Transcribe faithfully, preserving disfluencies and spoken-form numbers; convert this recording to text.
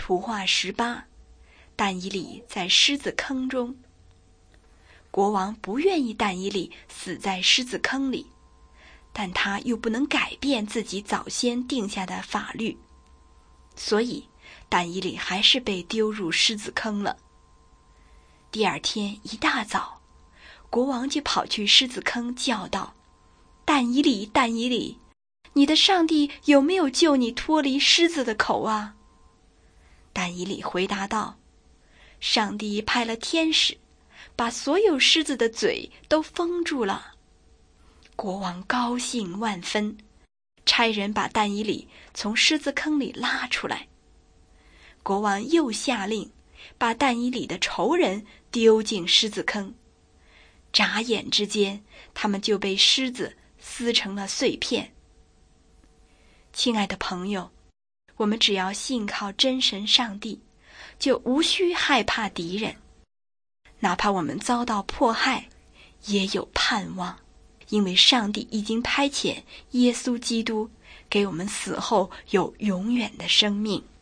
图画十八，但以理在狮子坑中。国王不愿意但以理死在狮子坑里，但他又不能改变自己早先定下的法律，所以但以理还是被丢入狮子坑了。第二天一大早，国王就跑去狮子坑叫道：但以理，但以理，你的上帝有没有救你脱离狮子的口啊？但以理回答道：上帝派了天使，把所有狮子的嘴都封住了。国王高兴万分，差人把但以理从狮子坑里拉出来。国王又下令把但以理的仇人丢进狮子坑，眨眼之间，他们就被狮子撕成了碎片。亲爱的朋友，我们只要信靠真神上帝，就无需害怕敌人。哪怕我们遭到迫害，也有盼望，因为上帝已经派遣耶稣基督给我们死后有永远的生命。